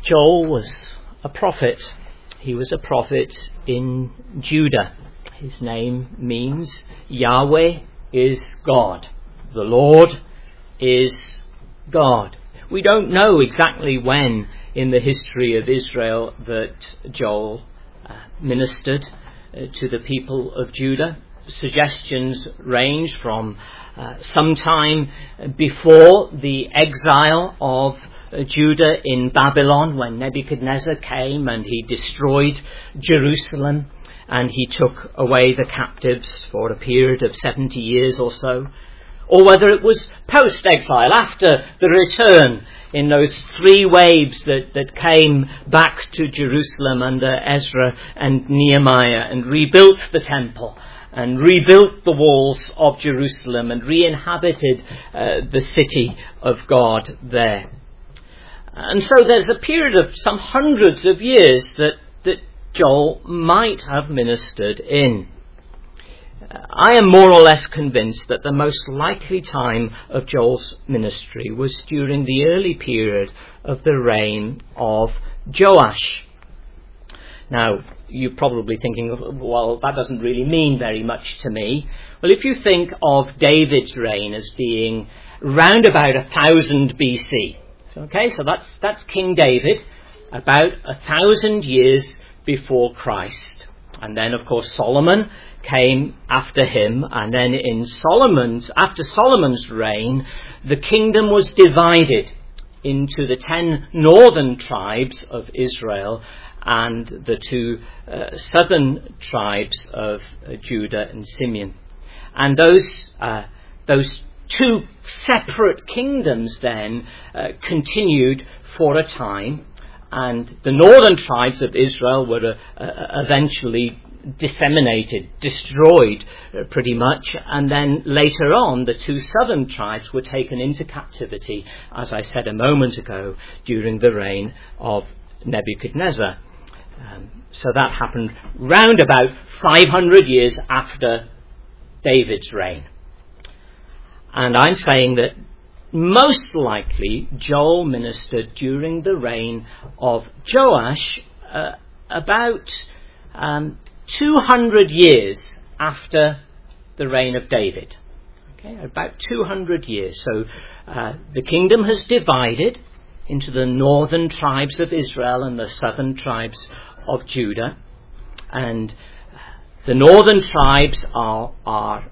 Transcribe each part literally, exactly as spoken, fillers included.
Joel was a prophet. He was a prophet in Judah. His name means Yahweh is God. The Lord is God. We don't know exactly when in the history of Israel that Joel uh, ministered uh, to the people of Judah. Suggestions range from uh, sometime before the exile of uh, Judah in Babylon, when Nebuchadnezzar came and he destroyed Jerusalem and he took away the captives for a period of seventy years or so, or whether it was post-exile, after the return in those three waves that, that came back to Jerusalem under Ezra and Nehemiah and rebuilt the temple and rebuilt the walls of Jerusalem and re-inhabited uh, the city of God there. And so there's a period of some hundreds of years that, that Joel might have ministered in. I am more or less convinced that the most likely time of Joel's ministry was during the early period of the reign of Joash. Now, you're probably thinking, well, that doesn't really mean very much to me. Well, if you think of David's reign as being round about one thousand B C, okay, so that's that's King David, about a thousand years before Christ. And then, of course, Solomon came after him, and then in Solomon's, after Solomon's reign, the kingdom was divided into the ten northern tribes of Israel and the two uh, southern tribes of uh, Judah and Simeon. And those uh, those two separate kingdoms then uh, continued for a time, and the northern tribes of Israel were uh, uh, eventually disseminated, destroyed uh, pretty much, and then later on the two southern tribes were taken into captivity, as I said a moment ago, during the reign of Nebuchadnezzar. Um, so that happened round about five hundred years after David's reign. And I'm saying that most likely Joel ministered during the reign of Joash, uh, about um, two hundred years after the reign of David. Okay, about two hundred years. So uh, the kingdom has divided into the northern tribes of Israel and the southern tribes of Judah. And the northern tribes are, are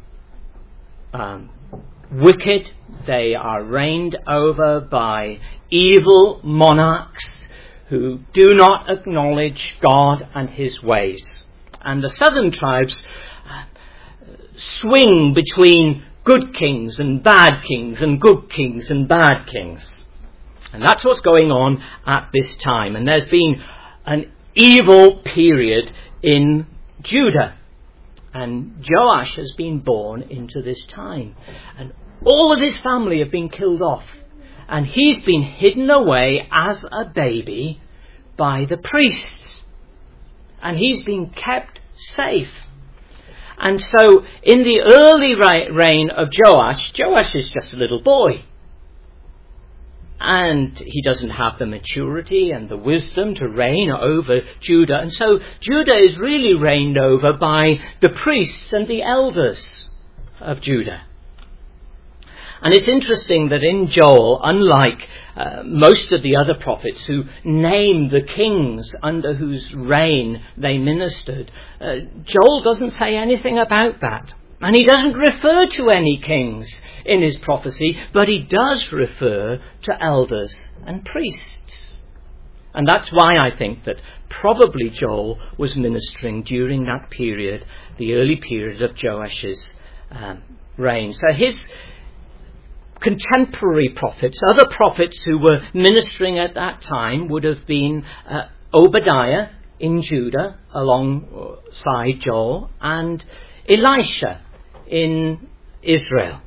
um, wicked. They are reigned over by evil monarchs who do not acknowledge God and his ways. And the southern tribes uh, swing between good kings and bad kings and good kings and bad kings. And that's what's going on at this time. And there's been an evil period in Judah. And Joash has been born into this time. And all of his family have been killed off. And he's been hidden away as a baby by the priests. And he's been kept safe. And so in the early reign of Joash, Joash is just a little boy. And he doesn't have the maturity and the wisdom to reign over Judah. And so Judah is really reigned over by the priests and the elders of Judah. And it's interesting that in Joel, unlike uh, most of the other prophets who name the kings under whose reign they ministered, uh, Joel doesn't say anything about that. And he doesn't refer to any kings in his prophecy, but he does refer to elders and priests. And that's why I think that probably Joel was ministering during that period, the early period of Joash's um, reign. So his contemporary prophets, other prophets who were ministering at that time, would have been uh, Obadiah in Judah alongside Joel, and Elisha in Israel.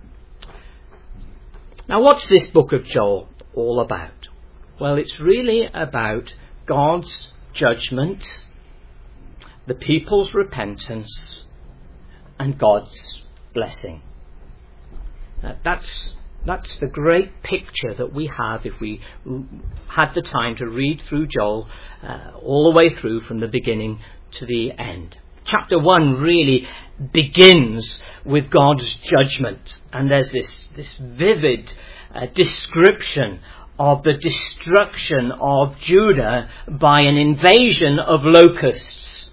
Now, what's this book of Joel all about? Well, it's really about God's judgment, the people's repentance, and God's blessing. Uh, that's That's the great picture that we have if we had the time to read through Joel uh, all the way through from the beginning to the end. Chapter one really begins with God's judgment, and there's this, this vivid uh, description of the destruction of Judah by an invasion of locusts.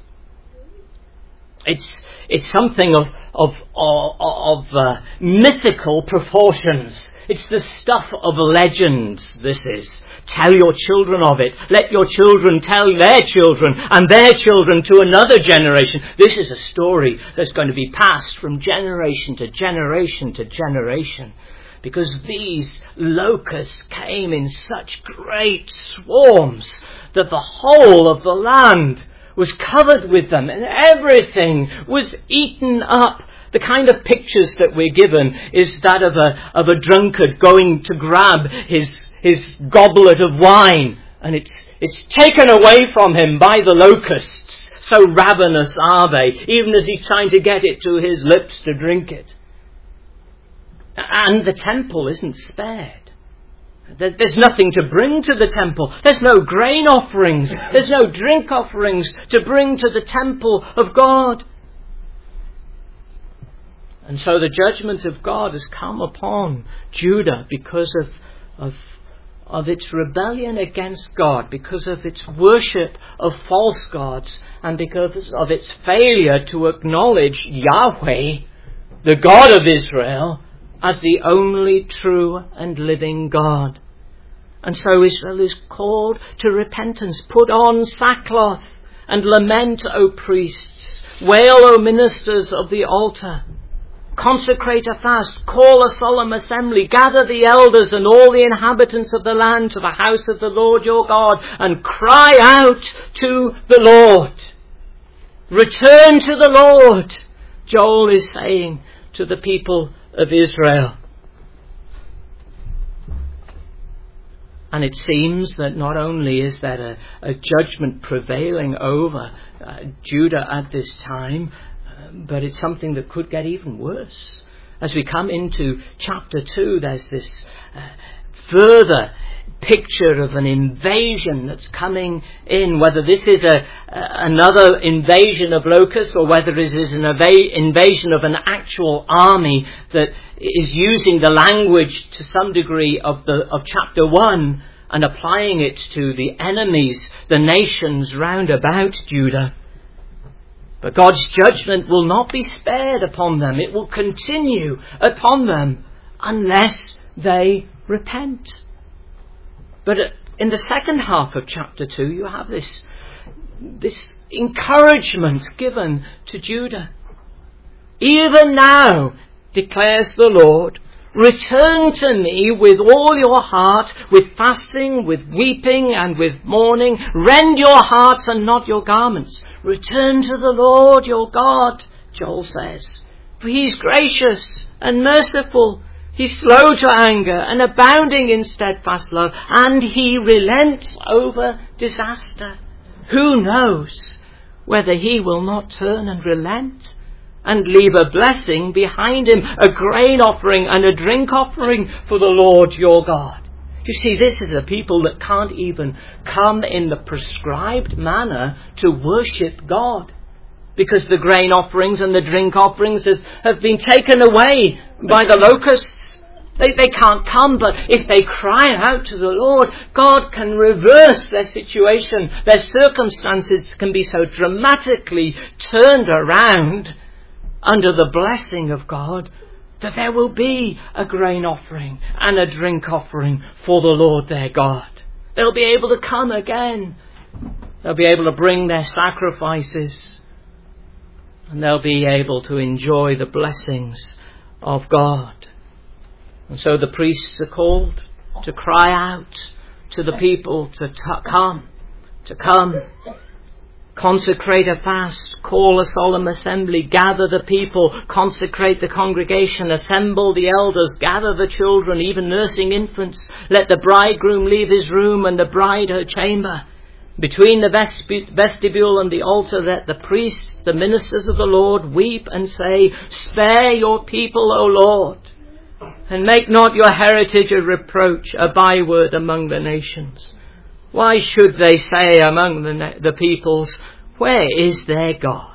It's it's something of of of, of uh, mythical proportions. It's the stuff of legends, this is. Tell your children of it. Let your children tell their children and their children to another generation. This is a story that's going to be passed from generation to generation to generation. Because these locusts came in such great swarms that the whole of the land was covered with them and everything was eaten up. The kind of pictures that we're given is that of a of a drunkard going to grab his his goblet of wine, and it's it's taken away from him by the locusts. So ravenous are they, even as he's trying to get it to his lips to drink it. And the temple isn't spared. There's nothing to bring to the temple. There's no grain offerings. There's no drink offerings to bring to the temple of God. And so the judgment of God has come upon Judah because of, of, of its rebellion against God, because of its worship of false gods, and because of its failure to acknowledge Yahweh, the God of Israel, as the only true and living God. And so Israel is called to repentance. Put on sackcloth and lament, O priests. Wail, O ministers of the altar. Consecrate a fast, call a solemn assembly, gather the elders and all the inhabitants of the land to the house of the Lord your God, and cry out to the Lord. Return to the Lord, Joel is saying to the people of Israel. And it seems that not only is there a, a judgment prevailing over uh, Judah at this time, but it's something that could get even worse. As we come into chapter two, there's this uh, further picture of an invasion that's coming in, whether this is a, a another invasion of locusts or whether it is an eva- invasion of an actual army that is using the language to some degree of the of chapter one and applying it to the enemies, the nations round about Judah. But God's judgment will not be spared upon them. It will continue upon them unless they repent. But in the second half of chapter two, you have this, this encouragement given to Judah. Even now, declares the Lord, return to me with all your heart, with fasting, with weeping, and with mourning. Rend your hearts and not your garments. Return to the Lord your God, Joel says. For he is gracious and merciful. He's slow to anger and abounding in steadfast love. And he relents over disaster. Who knows whether he will not turn and relent and leave a blessing behind him, a grain offering and a drink offering for the Lord your God. You see, this is a people that can't even come in the prescribed manner to worship God, because the grain offerings and the drink offerings have, have been taken away by the locusts. They, they can't come, but if they cry out to the Lord, God can reverse their situation. Their circumstances can be so dramatically turned around under the blessing of God that there will be a grain offering and a drink offering for the Lord their God. They'll be able to come again. They'll be able to bring their sacrifices, and they'll be able to enjoy the blessings of God. And so the priests are called to cry out to the people to t- come, to come. Consecrate a fast, call a solemn assembly, gather the people, consecrate the congregation, assemble the elders, gather the children, even nursing infants. Let the bridegroom leave his room and the bride her chamber. Between the vestibule and the altar, let the priests, the ministers of the Lord, weep and say, spare your people, O Lord, And make not your heritage a reproach, a byword among the nations. Why should they say among the, na- the peoples, where is their God?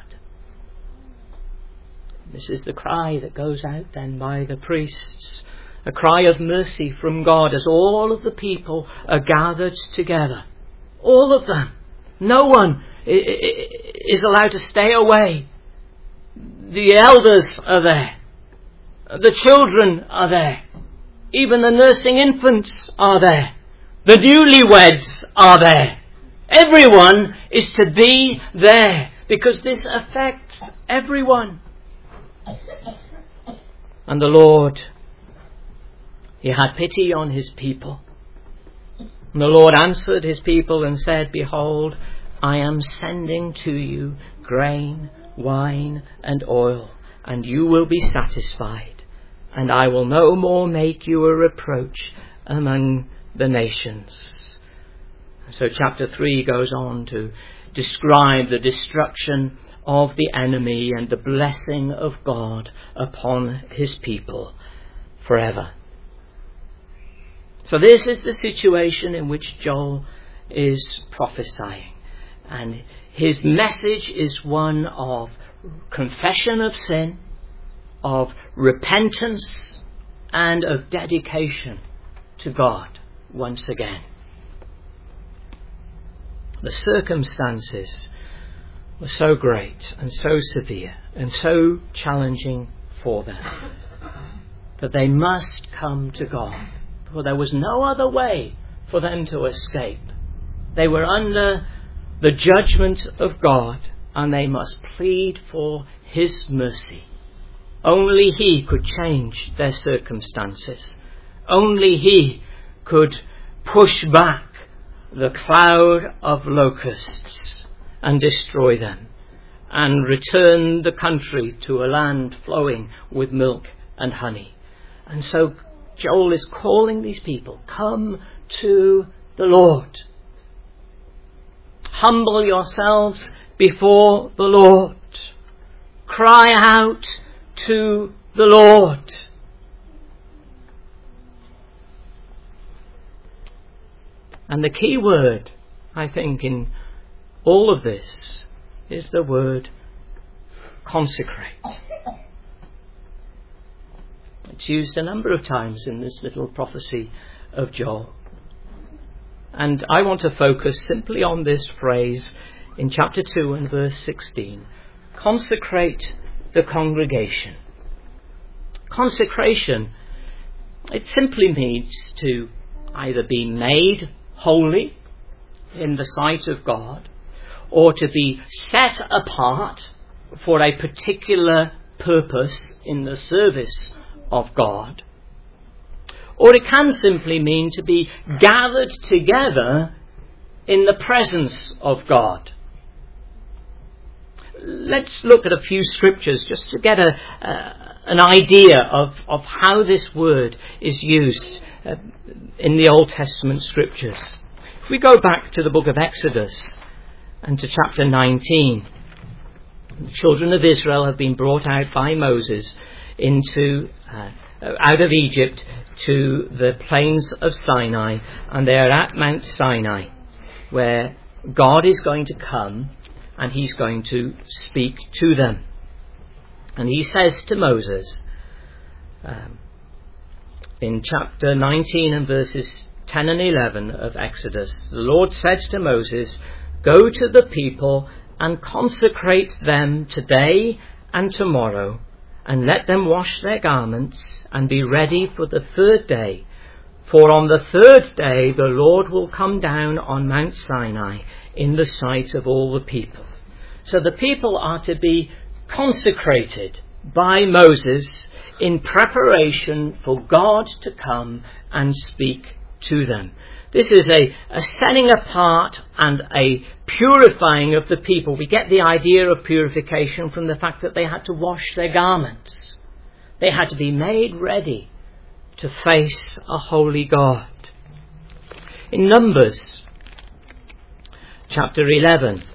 This is the cry that goes out then by the priests. A cry of mercy from God as all of the people are gathered together. All of them. No one is allowed to stay away. The elders are there. The children are there. Even the nursing infants are there. The newlyweds are there. Everyone is to be there because this affects everyone. And the Lord, He had pity on His people. And the Lord answered His people and said, behold, I am sending to you grain, wine, and oil, and you will be satisfied. And I will no more make you a reproach among the nations. So chapter three goes on to describe the destruction of the enemy and the blessing of God upon His people forever. So this is the situation in which Joel is prophesying. And his message is one of confession of sin, of repentance, and of dedication to God once again. The circumstances were so great and so severe and so challenging for them that they must come to God, for there was no other way for them to escape. They were under the judgment of God, and they must plead for His mercy. Only He could change their circumstances. Only He could push back the cloud of locusts and destroy them and return the country to a land flowing with milk and honey. And so Joel is calling these people, come to the Lord. Humble yourselves before the Lord. Cry out to the Lord. And the key word, I think, in all of this is the word consecrate. It's used a number of times in this little prophecy of Joel. And I want to focus simply on this phrase in chapter two and verse sixteen. Consecrate the congregation. Consecration, it simply means to either be made holy in the sight of God, or to be set apart for a particular purpose in the service of God. Or it can simply mean to be gathered together in the presence of God. Let's look at a few scriptures just to get a, uh, an idea of, of how this word is used uh, in the Old Testament scriptures. If we go back to the book of Exodus and to chapter nineteen, the children of Israel have been brought out by Moses into uh, out of Egypt to the plains of Sinai, and they are at Mount Sinai, where God is going to come and He's going to speak to them. And He says to Moses um, in chapter nineteen and verses ten and eleven of Exodus, the Lord said to Moses, "Go to the people and consecrate them today and tomorrow, and let them wash their garments and be ready for the third day. For on the third day the Lord will come down on Mount Sinai in the sight of all the people." So the people are to be consecrated by Moses in preparation for God to come and speak to them. This is a, a setting apart and a purifying of the people. We get the idea of purification from the fact that they had to wash their garments. They had to be made ready to face a holy God. In Numbers chapter eleven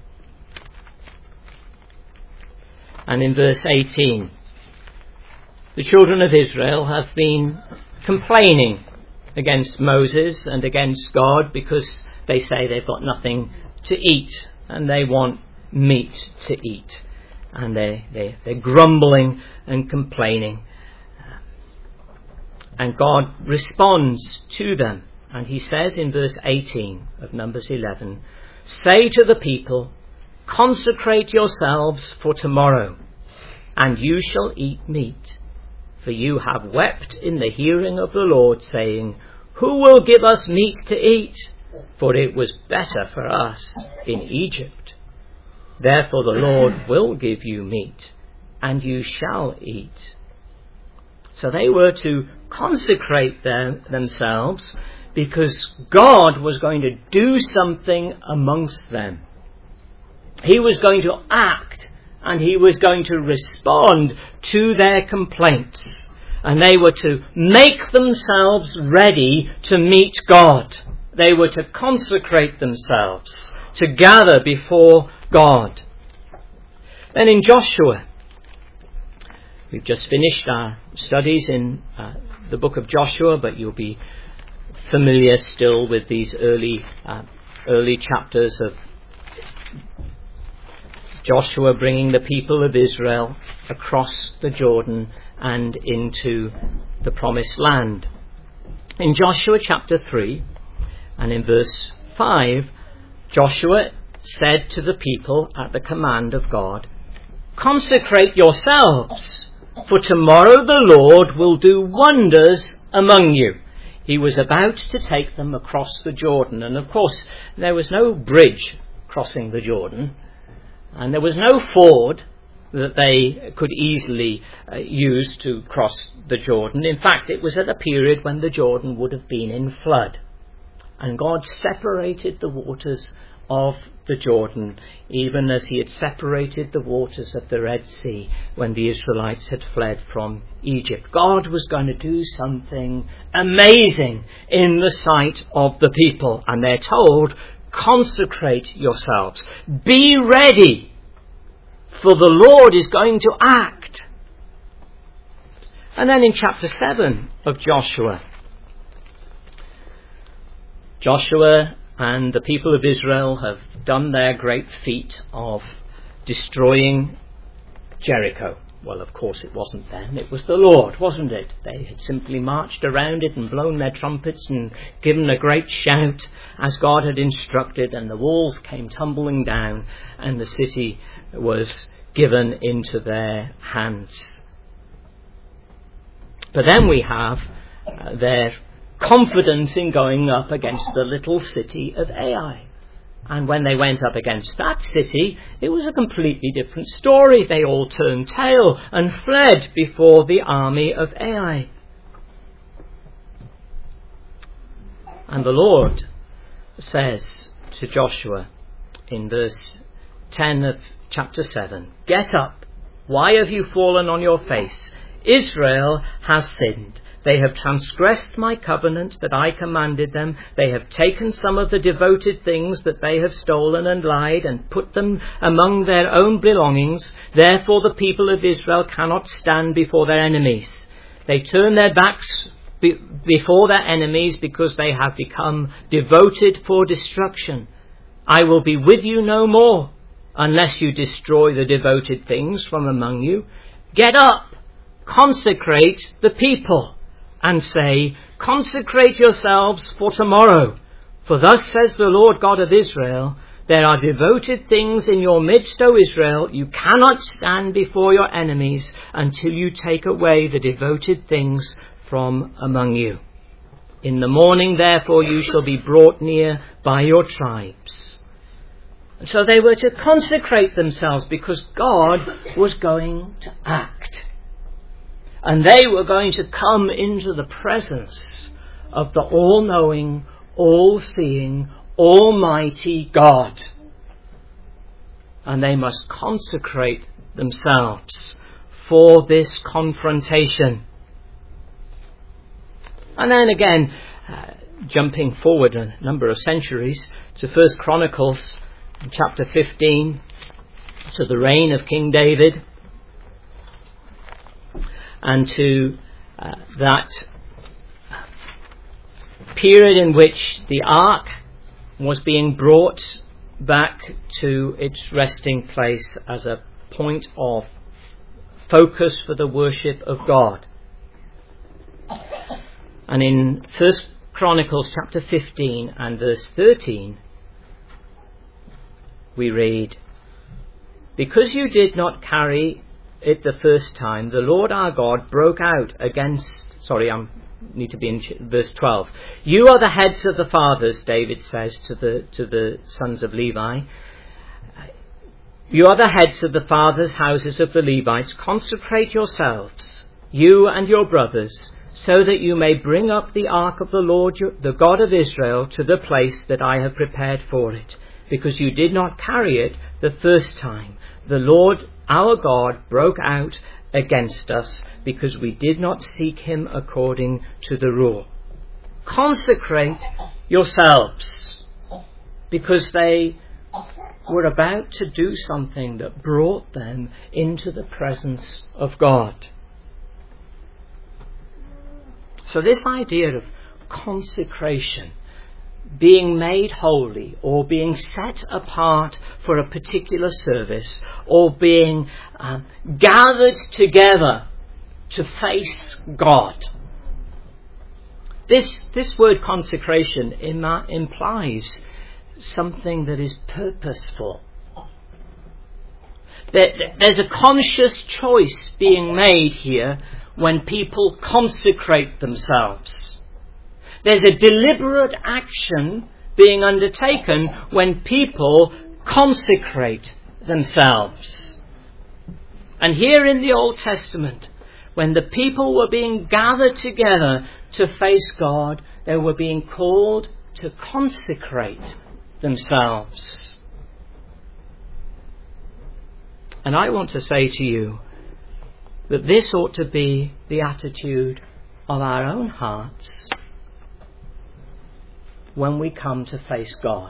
and in verse eighteen, the children of Israel have been complaining against Moses and against God because they say they've got nothing to eat and they want meat to eat. And they, they, they're grumbling and complaining. And God responds to them. And he says in verse eighteen of Numbers eleven, "Say to the people, consecrate yourselves for tomorrow, and you shall eat meat. For you have wept in the hearing of the Lord, saying, who will give us meat to eat? For it was better for us in Egypt. Therefore the Lord will give you meat, and you shall eat." So they were to consecrate them, themselves because God was going to do something amongst them. He was going to act and he was going to respond to their complaints. And they were to make themselves ready to meet God. They were to consecrate themselves, to gather before God. Then in Joshua, we've just finished our studies in uh, the book of Joshua, but you'll be familiar still with these early uh, early chapters of Joshua bringing the people of Israel across the Jordan and into the promised land. In Joshua chapter three and in verse five, Joshua said to the people at the command of God, "Consecrate yourselves, for tomorrow the Lord will do wonders among you." He was about to take them across the Jordan. And of course, there was no bridge crossing the Jordan. And there was no ford that they could easily uh, use to cross the Jordan. In fact, it was at a period when the Jordan would have been in flood. And God separated the waters of the Jordan, even as he had separated the waters of the Red Sea when the Israelites had fled from Egypt. God was going to do something amazing in the sight of the people. And they're told, consecrate yourselves. Be ready, for the Lord is going to act. And then in chapter seven of Joshua, Joshua and the people of Israel have done their great feat of destroying Jericho. Well, of course it wasn't them, it was the Lord, wasn't it? They had simply marched around it and blown their trumpets and given a great shout as God had instructed, and the walls came tumbling down and the city was given into their hands. But then we have uh, their confidence in going up against the little city of Ai. And when they went up against that city, it was a completely different story. They all turned tail and fled before the army of Ai. And the Lord says to Joshua in verse ten of chapter seven, "Get up. Why have you fallen on your face? Israel has sinned. They have transgressed my covenant that I commanded them. They have taken some of the devoted things that they have stolen and lied and put them among their own belongings. Therefore the people of Israel cannot stand before their enemies. They turn their backs be- before their enemies because they have become devoted for destruction. I will be with you no more unless you destroy the devoted things from among you. Get up, consecrate the people, and say, consecrate yourselves for tomorrow. For thus says the Lord God of Israel, there are devoted things in your midst, O Israel. You cannot stand before your enemies until you take away the devoted things from among you. In the morning, therefore, you shall be brought near by your tribes." And so they were to consecrate themselves because God was going to act. And they were going to come into the presence of the all-knowing, all-seeing, almighty God. And they must consecrate themselves for this confrontation. And then again, uh, jumping forward a number of centuries to First Chronicles chapter fifteen, to the reign of King David. and to uh, that period in which the ark was being brought back to its resting place as a point of focus for the worship of God. And in First Chronicles chapter fifteen and verse thirteen, we read, "Because you did not carry it the first time, the Lord our God broke out against..." Sorry, I need to be in verse twelve. "You are the heads of the fathers," David says to the to the sons of Levi. "You are the heads of the fathers' houses of the Levites. Consecrate yourselves, you and your brothers, so that you may bring up the ark of the Lord, the God of Israel, to the place that I have prepared for it. Because you did not carry it the first time, the Lord our God broke out against us, because we did not seek him according to the rule." Consecrate yourselves, because they were about to do something that brought them into the presence of God. So this idea of consecration, being made holy, or being set apart for a particular service, or being um, gathered together to face God. This, this word consecration im- implies something that is purposeful. There, there's a conscious choice being made here when people consecrate themselves. There's a deliberate action being undertaken when people consecrate themselves. And here in the Old Testament, when the people were being gathered together to face God, they were being called to consecrate themselves. And I want to say to you that this ought to be the attitude of our own hearts when we come to face God,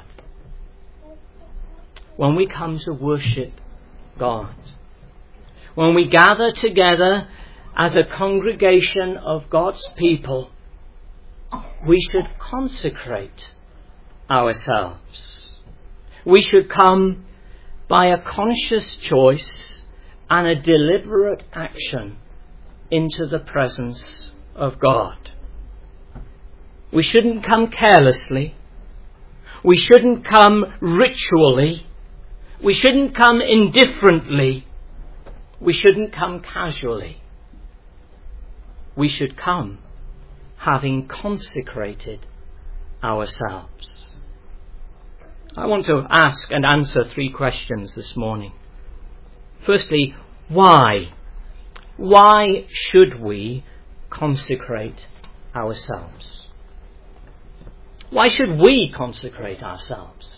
when we come to worship God, when we gather together as a congregation of God's people. We should consecrate ourselves. We should come by a conscious choice and a deliberate action into the presence of God. We shouldn't come carelessly. We shouldn't come ritually. We shouldn't come indifferently. We shouldn't come casually. We should come having consecrated ourselves. I want to ask and answer three questions this morning. Firstly, why? Why should we consecrate ourselves? Why should we consecrate ourselves?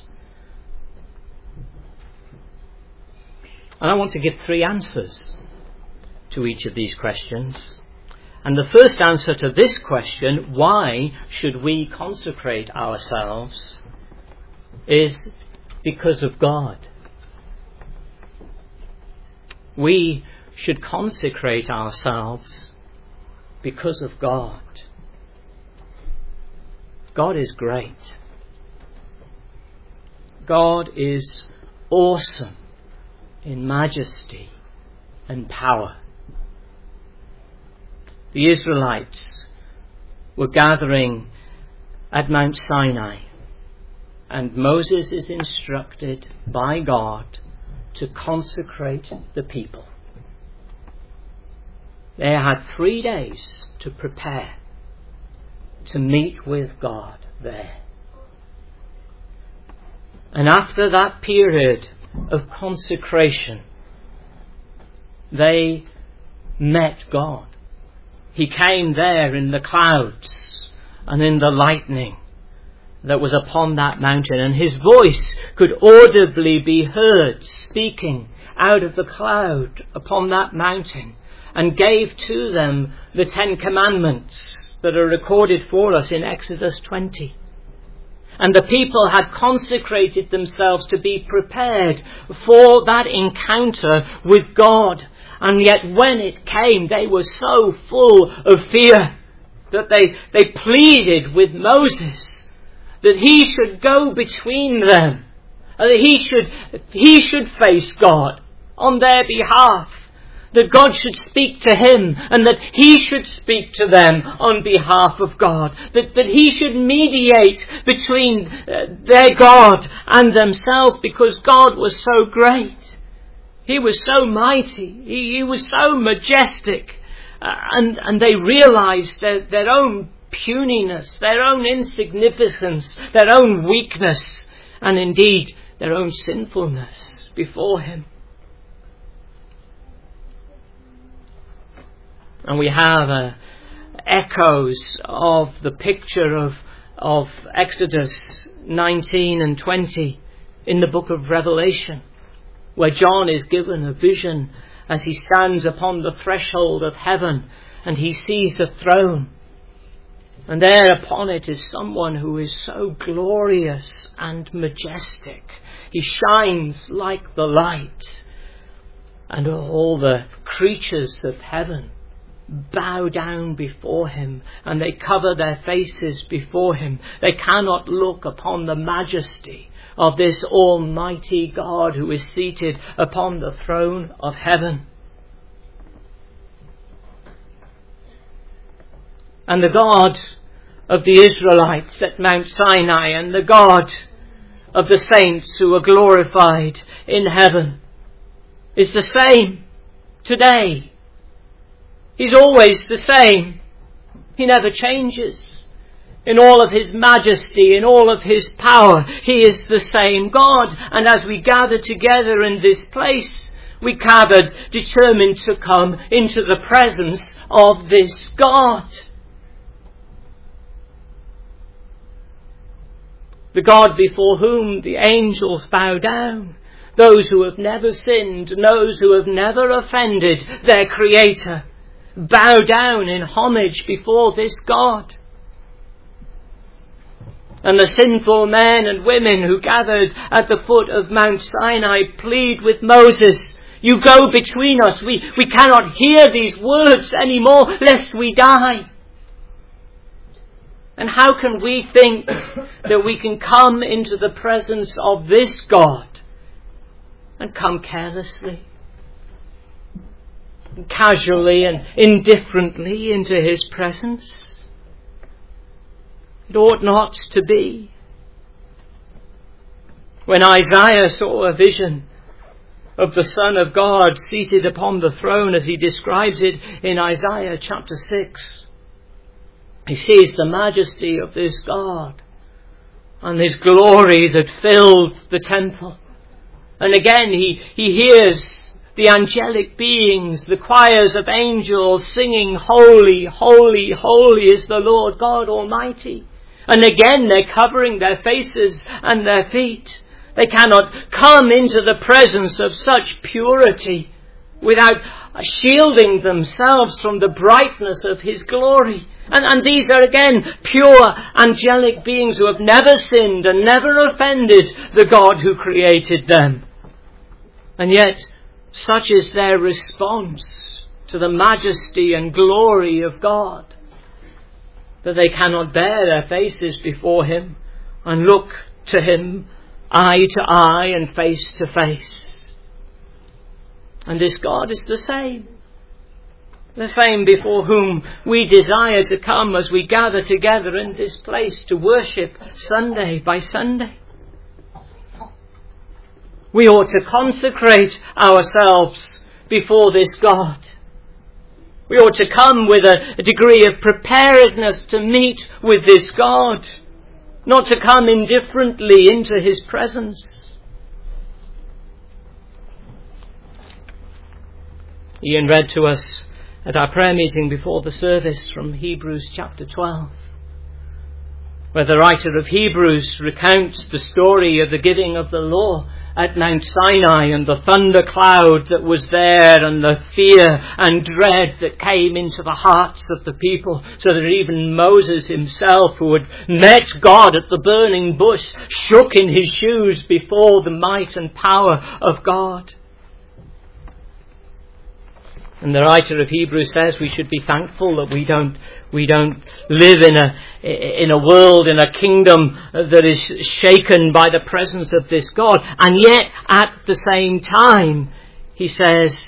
And I want to give three answers to each of these questions. And the first answer to this question, why should we consecrate ourselves, is because of God. We should consecrate ourselves because of God. God is great. God is awesome in majesty and power. The Israelites were gathering at Mount Sinai, and Moses is instructed by God to consecrate the people. They had three days to prepare to meet with God there. And after that period of consecration, they met God. He came there in the clouds and in the lightning that was upon that mountain, and his voice could audibly be heard speaking out of the cloud upon that mountain, and gave to them the Ten Commandments that are recorded for us in Exodus twenty. And the people had consecrated themselves to be prepared for that encounter with God. And yet when it came, they were so full of fear that they, they pleaded with Moses that he should go between them, and that he should, he should face God on their behalf, that God should speak to him and that he should speak to them on behalf of God, that, that he should mediate between uh, their God and themselves, because God was so great. He was so mighty. He, he was so majestic. Uh, and, and they realized their, their own puniness, their own insignificance, their own weakness, and indeed their own sinfulness before him. And we have uh, echoes of the picture of, of Exodus nineteen and twenty in the book of Revelation, where John is given a vision as he stands upon the threshold of heaven and he sees a throne. And there upon it is someone who is so glorious and majestic. He shines like the light. And all the creatures of heaven bow down before him, and they cover their faces before him. They cannot look upon the majesty of this almighty God who is seated upon the throne of heaven. And the God of the Israelites at Mount Sinai, and the God of the saints who are glorified in heaven, is the same today. He's always the same. He never changes. In all of his majesty, in all of his power, he is the same God. And as we gather together in this place, we gathered determined to come into the presence of this God. The God before whom the angels bow down. Those who have never sinned, those who have never offended their Creator, bow down in homage before this God. And the sinful men and women who gathered at the foot of Mount Sinai plead with Moses, you go between us. We, we cannot hear these words anymore lest we die. And how can we think that we can come into the presence of this God and come carelessly, casually and indifferently into his presence? It ought not to be. When Isaiah saw a vision of the Son of God seated upon the throne, as he describes it in Isaiah chapter six, he sees the majesty of this God and his glory that filled the temple. And again he, he hears the angelic beings, the choirs of angels singing, holy, holy, holy is the Lord God Almighty. And again they're covering their faces and their feet. They cannot come into the presence of such purity without shielding themselves from the brightness of his glory. And, and these are again pure angelic beings who have never sinned and never offended the God who created them. And yet, such is their response to the majesty and glory of God that they cannot bear their faces before him and look to him eye to eye and face to face. And this God is the same. The same before whom we desire to come as we gather together in this place to worship Sunday by Sunday. We ought to consecrate ourselves before this God. We ought to come with a, a degree of preparedness to meet with this God, not to come indifferently into his presence. Ian read to us at our prayer meeting before the service from Hebrews chapter twelve, where the writer of Hebrews recounts the story of the giving of the law at Mount Sinai, and the thunder cloud that was there, and the fear and dread that came into the hearts of the people, so that even Moses himself, who had met God at the burning bush, shook in his shoes before the might and power of God. And the writer of Hebrews says we should be thankful that we don't we don't live in a in a world, in a kingdom that is shaken by the presence of this God. And yet, at the same time, he says,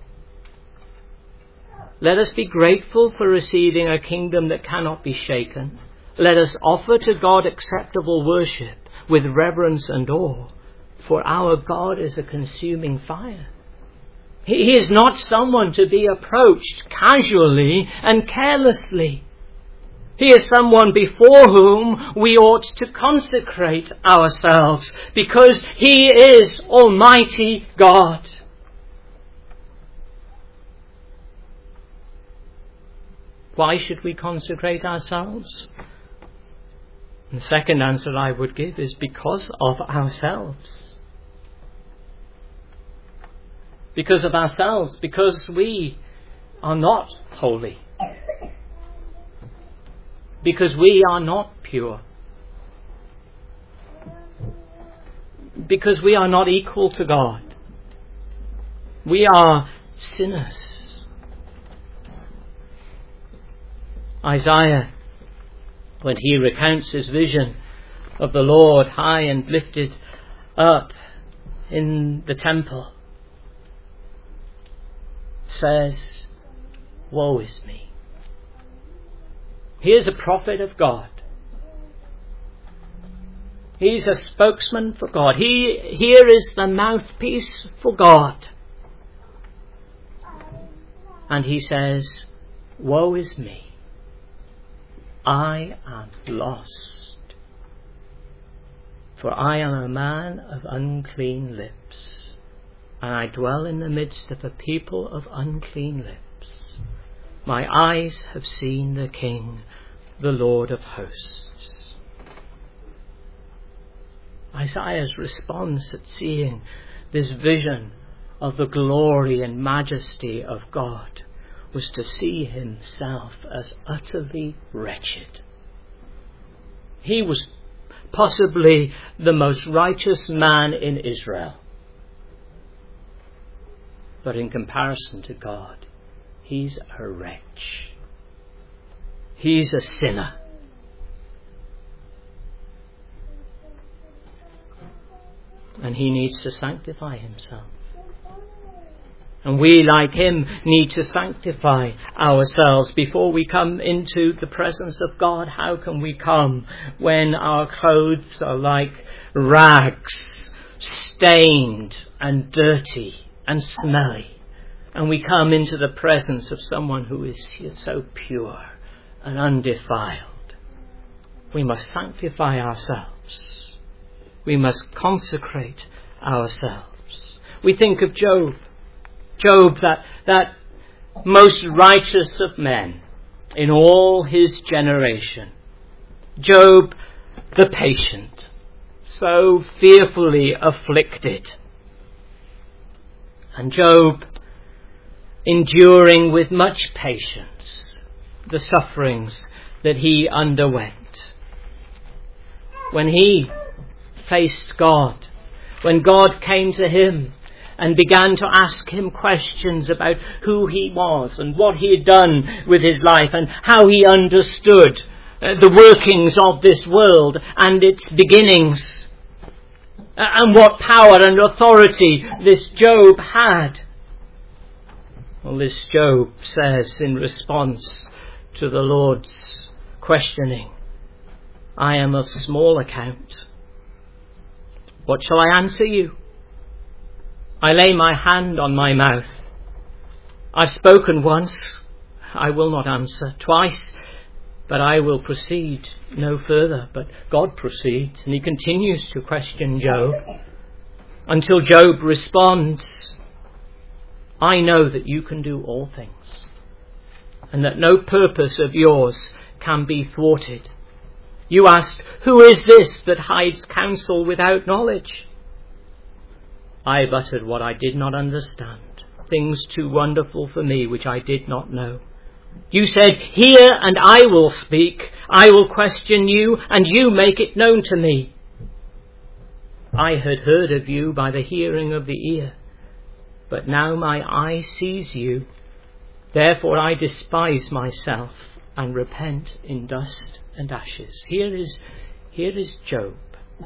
let us be grateful for receiving a kingdom that cannot be shaken. Let us offer to God acceptable worship with reverence and awe, for our God is a consuming fire. He is not someone to be approached casually and carelessly. He is someone before whom we ought to consecrate ourselves, because he is Almighty God. Why should we consecrate ourselves? The second answer I would give is because of ourselves. Because of ourselves, because we are not holy. Because we are not pure. Because we are not equal to God. We are sinners. Isaiah, when he recounts his vision of the Lord high and lifted up in the temple, says, woe is me. He is a prophet of God. He's a spokesman for God. He here is the mouthpiece for God. And he says, woe is me. I am lost. For I am a man of unclean lips, and I dwell in the midst of a people of unclean lips. My eyes have seen the King, the Lord of hosts. Isaiah's response at seeing this vision of the glory and majesty of God was to see himself as utterly wretched. He was possibly the most righteous man in Israel. But in comparison to God, he's a wretch. He's a sinner. And he needs to sanctify himself. And we, like him, need to sanctify ourselves before we come into the presence of God. How can we come when our clothes are like rags, stained and dirty and smelly, and we come into the presence of someone who is so pure and undefiled? We must sanctify ourselves. We must consecrate ourselves. We think of Job. Job, that, that most righteous of men in all his generation. Job, the patient, so fearfully afflicted. And Job, enduring with much patience the sufferings that he underwent. When he faced God, when God came to him and began to ask him questions about who he was and what he had done with his life and how he understood uh, the workings of this world and its beginnings, uh, and what power and authority this Job had. Well, this Job says in response to the Lord's questioning, I am of small account. What shall I answer you? I lay my hand on my mouth. I've spoken once, I will not answer. Twice, but I will proceed no further. But God proceeds, and he continues to question Job until Job responds, I know that you can do all things, and that no purpose of yours can be thwarted. You asked, who is this that hides counsel without knowledge? I uttered what I did not understand, things too wonderful for me which I did not know. You said, hear and I will speak. I will question you and you make it known to me. I had heard of you by the hearing of the ear, but now my eye sees you Therefore I despise myself and repent in dust and ashes. Here is, here is Job,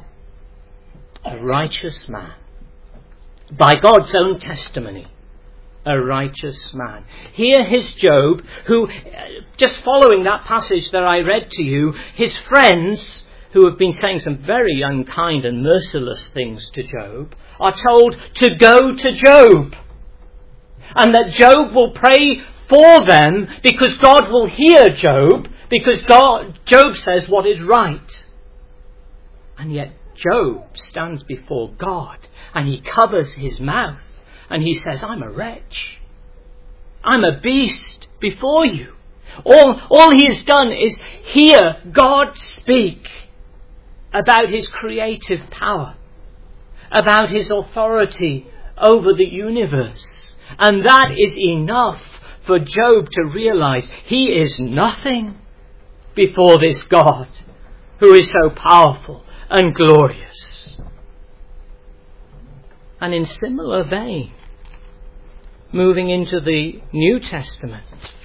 a righteous man, by God's own testimony, a righteous man. Here is Job, who, just following that passage that I read to you, his friends, who have been saying some very unkind and merciless things to Job, are told to go to Job. And that Job will pray for them because God will hear Job, because God, Job says what is right. And yet Job stands before God and he covers his mouth and he says, I'm a wretch. I'm a beast before you. All, all he has done is hear God speak about his creative power, about his authority over the universe. And that is enough for Job to realize he is nothing before this God who is so powerful and glorious. And in similar vein, moving into the New Testament,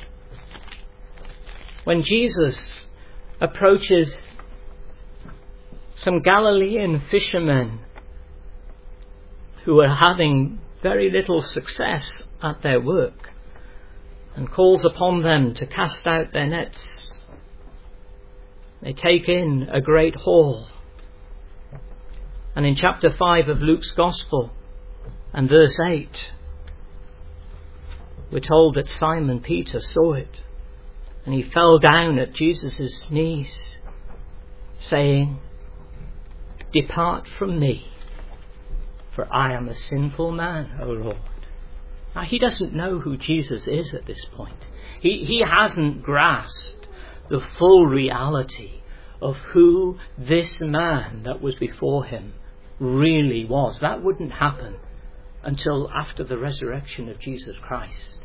when Jesus approaches some Galilean fishermen who are having very little success at their work and calls upon them to cast out their nets, they take in a great haul. And in chapter five of Luke's Gospel and verse eight, we're told that Simon Peter saw it and he fell down at Jesus' knees, saying, Depart from me, for I am a sinful man, O Lord. Now, he doesn't know who Jesus is at this point. He, he hasn't grasped the full reality of who this man that was before him really was. That wouldn't happen until after the resurrection of Jesus Christ.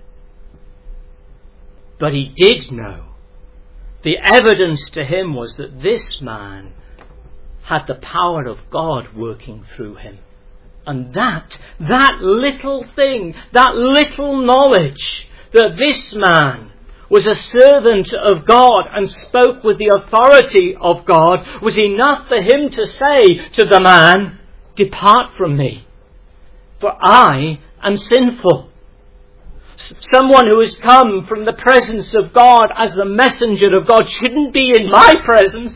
But he did know. The evidence to him was that this man had the power of God working through him. And that, that little thing, that little knowledge that this man was a servant of God and spoke with the authority of God was enough for him to say to the man, Depart from me, for I am sinful. Someone who has come from the presence of God as the messenger of God shouldn't be in my presence.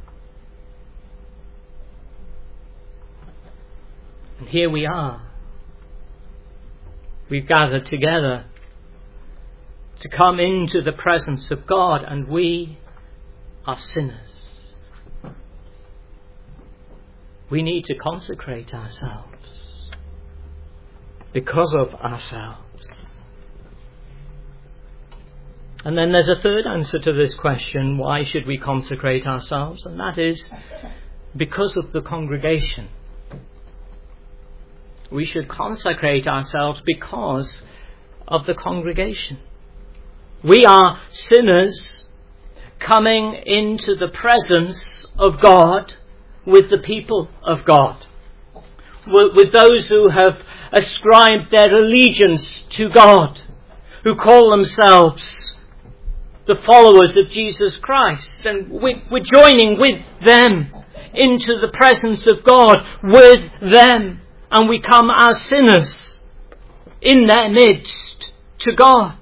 And here we are. We've gathered together to come into the presence of God, and we are sinners. We need to consecrate ourselves because of ourselves. And then there's a third answer to this question, why should we consecrate ourselves? And that is because of the congregation. We should consecrate ourselves because of the congregation. We are sinners coming into the presence of God with the people of God, with those who have ascribed their allegiance to God, who call themselves the followers of Jesus Christ. And we're joining with them into the presence of God with them. And we come as sinners in their midst to God.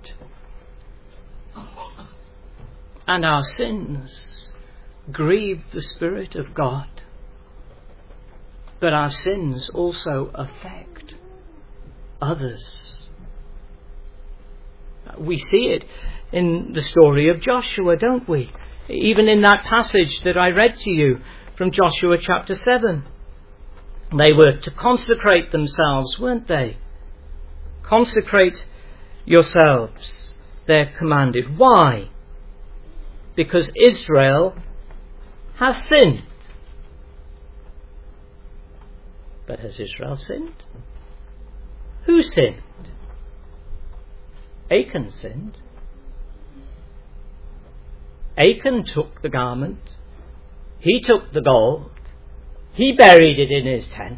And our sins grieve the Spirit of God. But our sins also affect others. We see it in the story of Joshua, don't we? Even in that passage that I read to you from Joshua chapter seven. They were to consecrate themselves, weren't they? Consecrate yourselves, they're commanded. Why? Because Israel has sinned. But has Israel sinned? Who sinned? Achan sinned. Achan took the garment. He took the gold. He buried it in his tent.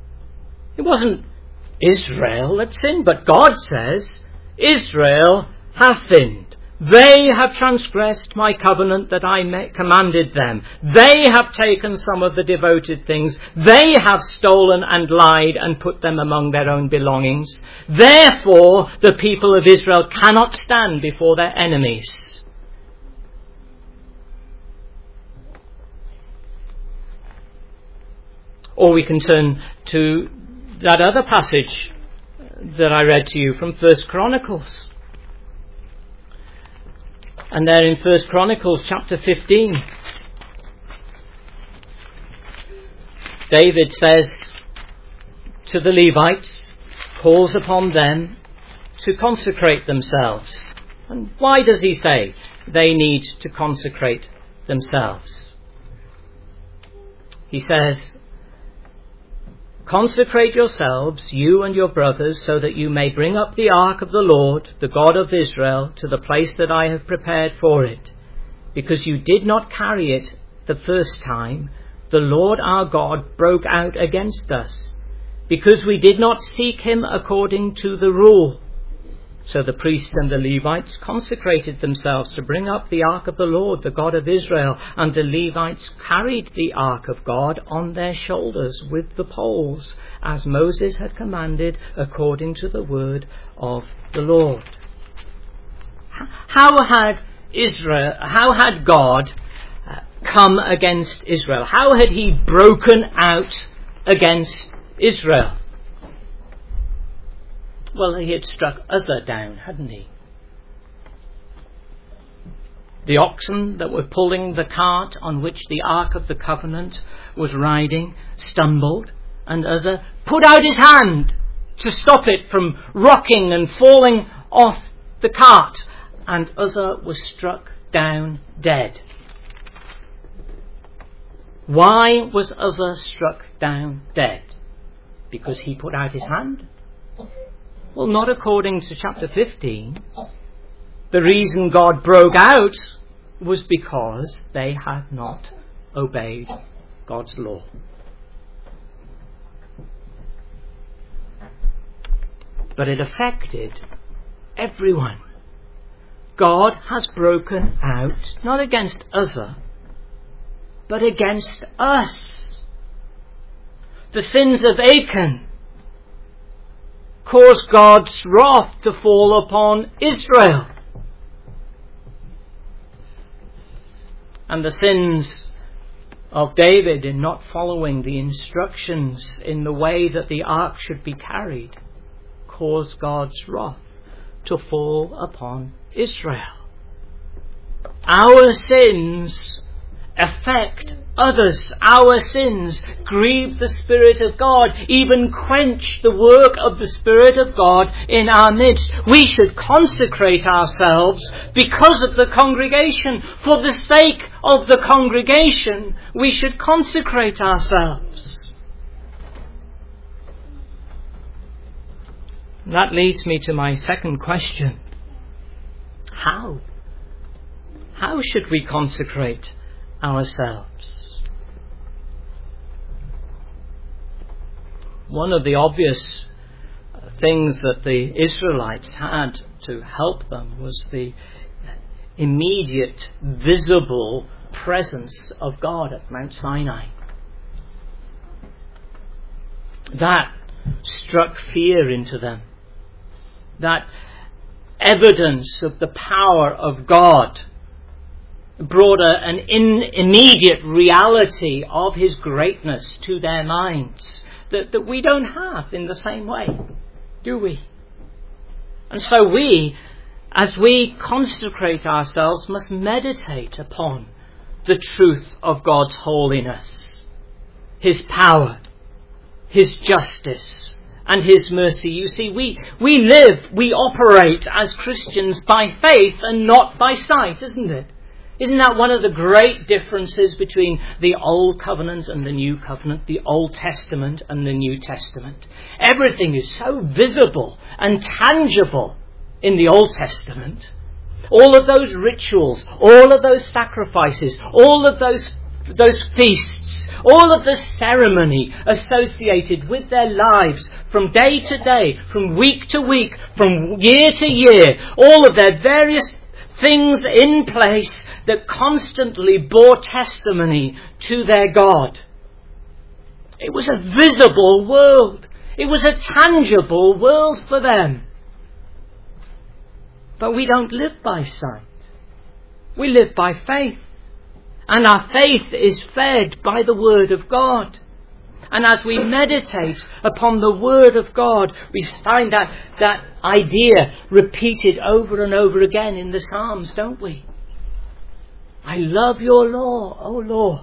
It wasn't Israel that sinned, but God says Israel have sinned. They have transgressed my covenant that I commanded them. They have taken some of the devoted things. They have stolen and lied and put them among their own belongings. Therefore, the people of Israel cannot stand before their enemies. Or we can turn to that other passage that I read to you from First Chronicles. And there in First Chronicles chapter fifteen, David says to the Levites, calls upon them to consecrate themselves. And why does he say they need to consecrate themselves? He says, consecrate yourselves, you and your brothers, so that you may bring up the ark of the Lord, the God of Israel, to the place that I have prepared for it. Because you did not carry it the first time, the Lord our God broke out against us, because we did not seek him according to the rule. So the priests and the Levites consecrated themselves to bring up the ark of the Lord, the God of Israel, and the Levites carried the ark of God on their shoulders with the poles, as Moses had commanded according to the word of the Lord. How had Israel, how had God come against Israel? How had he broken out against Israel? Well, he had struck Uzzah down, hadn't he? The oxen that were pulling the cart on which the Ark of the Covenant was riding stumbled, and Uzzah put out his hand to stop it from rocking and falling off the cart, and Uzzah was struck down dead. Why was Uzzah struck down dead? Because he put out his hand? Well, not according to chapter fifteen. The reason God broke out was because they had not obeyed God's law. But it affected everyone. God has broken out, not against Uzzah, but against us. The sins of Achan caused God's wrath to fall upon Israel. And the sins of David in not following the instructions in the way that the ark should be carried caused God's wrath to fall upon Israel. Our sins affect others. Our sins grieve the Spirit of God, even quench the work of the Spirit of God in our midst. We should consecrate ourselves because of the congregation. For the sake of the congregation, we should consecrate ourselves. That leads me to my second question. How? How should we consecrate ourselves? One of the obvious things that the Israelites had to help them was the immediate, visible presence of God at Mount Sinai. That struck fear into them. That evidence of the power of God brought a, an in, immediate reality of his greatness to their minds that, that we don't have in the same way, do we? And so we, as we consecrate ourselves, must meditate upon the truth of God's holiness, his power, his justice, and his mercy. You see, we, we live, we operate as Christians by faith and not by sight, isn't it? Isn't that one of the great differences between the Old Covenant and the New Covenant, the Old Testament and the New Testament? Everything is so visible and tangible in the Old Testament. All of those rituals, all of those sacrifices, all of those, those feasts all of the ceremony associated with their lives from day to day, from week to week, from year to year, all of their various things in place that constantly bore testimony to their God. It was a visible world. It was a tangible world for them. But we don't live by sight. We live by faith. And our faith is fed by the Word of God. And as we meditate upon the Word of God, we find that, that idea repeated over and over again in the Psalms, don't we? I love your law, O Lord.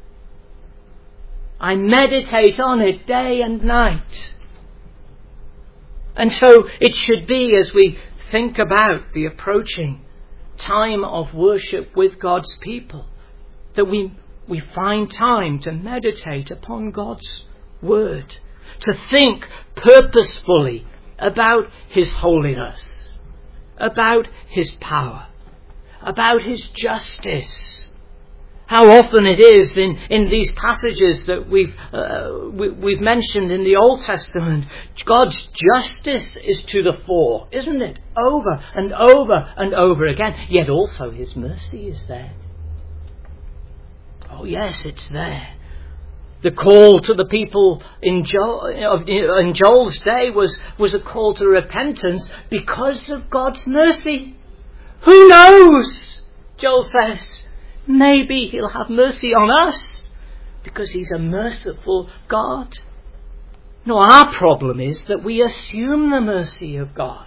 I meditate on it day and night. And so it should be, as we think about the approaching time of worship with God's people, that we we find time to meditate upon God's Word, to think purposefully about His holiness, about His power, about His justice. How often it is in, in these passages that we've, uh, we, we've mentioned in the Old Testament, God's justice is to the fore, isn't it? Over and over and over again. Yet also His mercy is there. Oh yes, it's there. The call to the people in, jo- in Joel's day was, was a call to repentance because of God's mercy. Who knows? Joel says, maybe He'll have mercy on us because He's a merciful God. No, our problem is that we assume the mercy of God.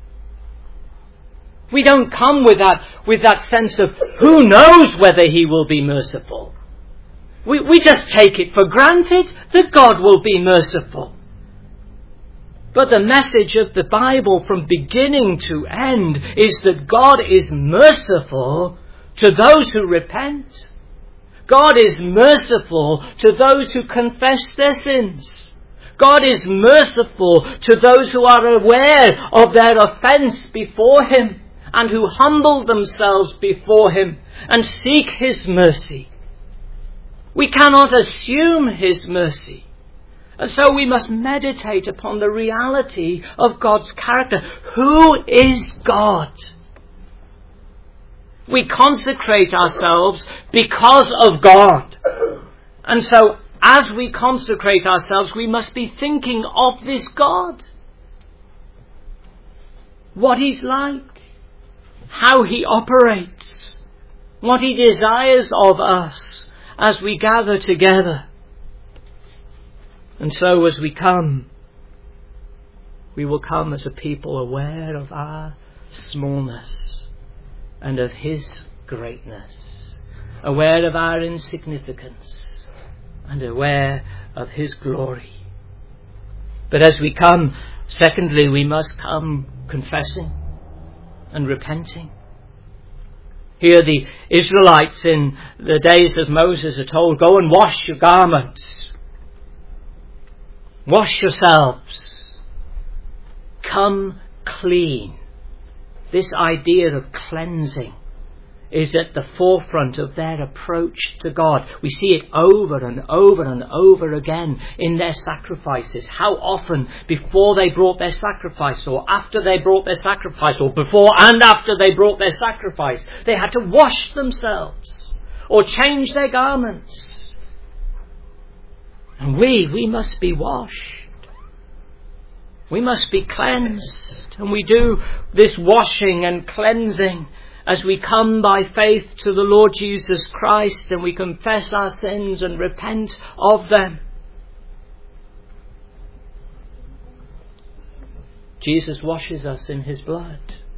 We don't come with that, with that sense of who knows whether He will be merciful. We, we just take it for granted that God will be merciful. But the message of the Bible from beginning to end is that God is merciful to those who repent. God is merciful to those who confess their sins. God is merciful to those who are aware of their offence before Him and who humble themselves before Him and seek His mercy. We cannot assume His mercy. And so we must meditate upon the reality of God's character. Who is God? We consecrate ourselves because of God. And so as we consecrate ourselves, we must be thinking of this God. What He's like. How He operates. What He desires of us as we gather together. And so as we come, we will come as a people aware of our smallness and of His greatness, aware of our insignificance and aware of His glory. But as we come, secondly, we must come confessing and repenting. Here the Israelites in the days of Moses are told, go and wash your garments. Wash yourselves. Come clean. This idea of cleansing is at the forefront of their approach to God. We see it over and over and over again in their sacrifices. How often before they brought their sacrifice, or after they brought their sacrifice, or before and after they brought their sacrifice, they had to wash themselves or change their garments. And we, we must be washed. We must be cleansed. And we do this washing and cleansing as we come by faith to the Lord Jesus Christ and we confess our sins and repent of them. Jesus washes us in His blood.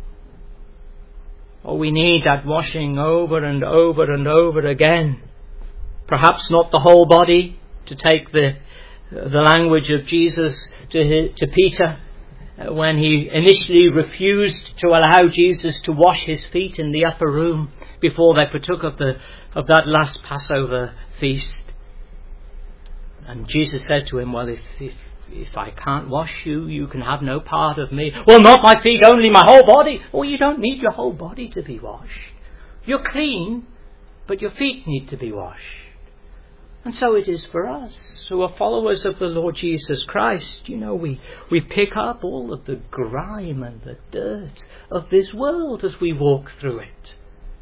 Oh, we need that washing over and over and over again. Perhaps not the whole body, to take the the language of Jesus to his, to Peter when he initially refused to allow Jesus to wash his feet in the upper room before they partook of the of that last Passover feast. And Jesus said to him, well, if, if if I can't wash you, you can have no part of me. Well, not my feet, only my whole body. Well, you don't need your whole body to be washed. You're clean, but your feet need to be washed. And so it is for us who are followers of the Lord Jesus Christ. You know, we, we pick up all of the grime and the dirt of this world as we walk through it.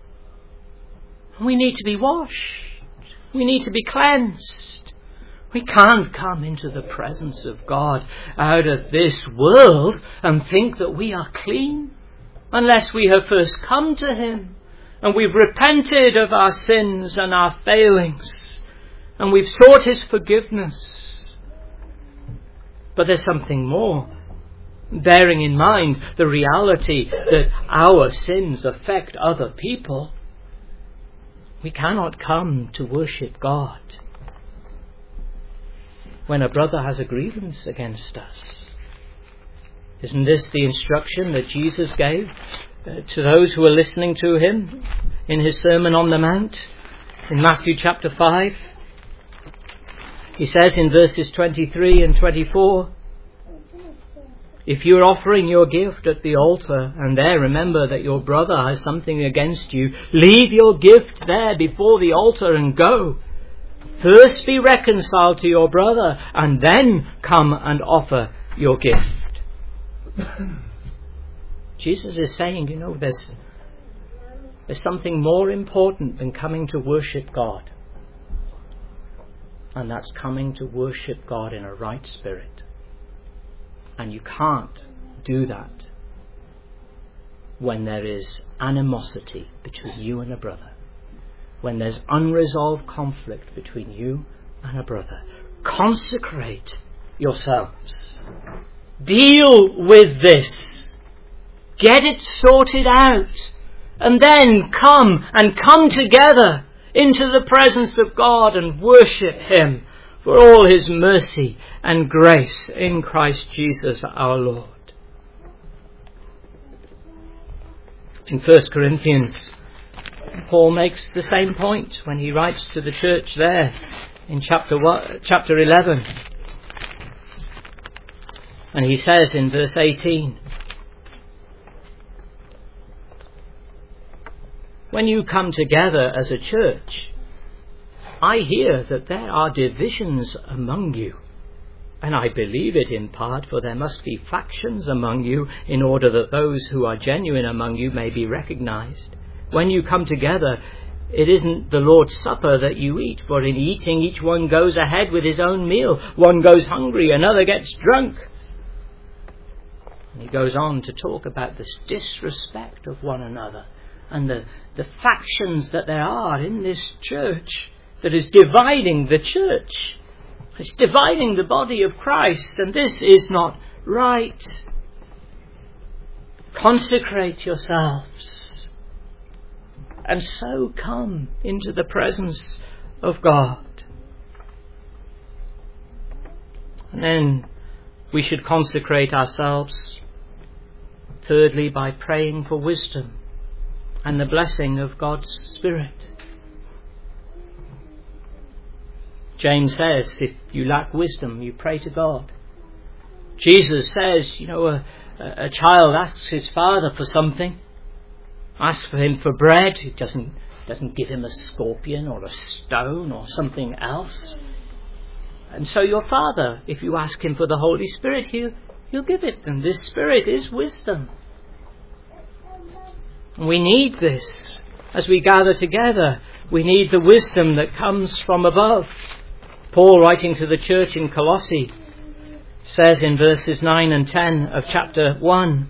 We need to be washed. We need to be cleansed. We can't come into the presence of God out of this world and think that we are clean unless we have first come to Him and we've repented of our sins and our failings. And we've sought His forgiveness. But there's something more. Bearing in mind the reality that our sins affect other people, we cannot come to worship God when a brother has a grievance against us. Isn't this the instruction that Jesus gave uh, to those who are listening to Him in His Sermon on the Mount in Matthew chapter five? He says in verses twenty-three and twenty-four, if you're offering your gift at the altar and there remember that your brother has something against you, leave your gift there before the altar and go. First be reconciled to your brother and then come and offer your gift. Jesus is saying, you know, there's, there's something more important than coming to worship God. And that's coming to worship God in a right spirit. And you can't do that when there is animosity between you and a brother. When there's unresolved conflict between you and a brother. Consecrate yourselves. Deal with this. Get it sorted out. And then come and come together into the presence of God and worship Him for all His mercy and grace in Christ Jesus our Lord. In First Corinthians, Paul makes the same point when he writes to the church there in chapter one, chapter eleven. And he says in verse eighteen, when you come together as a church, I hear that there are divisions among you. And I believe it in part, for there must be factions among you in order that those who are genuine among you may be recognized. When you come together, it isn't the Lord's Supper that you eat, for in eating each one goes ahead with his own meal. One goes hungry, another gets drunk. And he goes on to talk about this disrespect of one another and the, the factions that there are in this church that is dividing the church. It's dividing the body of Christ, and this is not right. Consecrate yourselves and so come into the presence of God. And then we should consecrate ourselves, thirdly, by praying for wisdom and the blessing of God's Spirit. James says, if you lack wisdom, you pray to God. Jesus says, you know, a, a child asks his father for something, asks for him for bread. He doesn't, doesn't give him a scorpion or a stone or something else. And so your Father, if you ask Him for the Holy Spirit, He'll, he'll give it. And this Spirit is wisdom. And we need this as we gather together. We need the wisdom that comes from above. Paul, writing to the church in Colossae, says in verses nine and ten of chapter one,